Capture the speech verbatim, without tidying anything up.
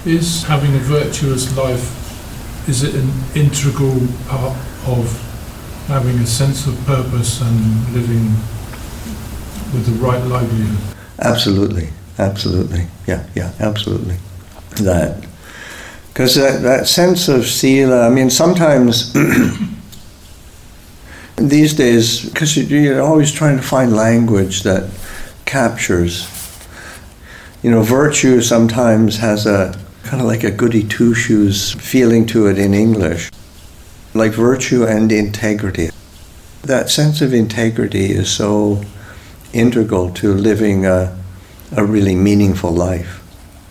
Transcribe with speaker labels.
Speaker 1: Is having a virtuous life, is it an integral part of having a sense of purpose and living with the right livelihood?
Speaker 2: Absolutely, absolutely, yeah, yeah, absolutely. That, because that, that sense of sila, I mean, sometimes these days, because you're always trying to find language that captures, you know, virtue sometimes has a kind of like a goody two-shoes feeling to it in English, like virtue and integrity. That sense of integrity is so integral to living a, a really meaningful life.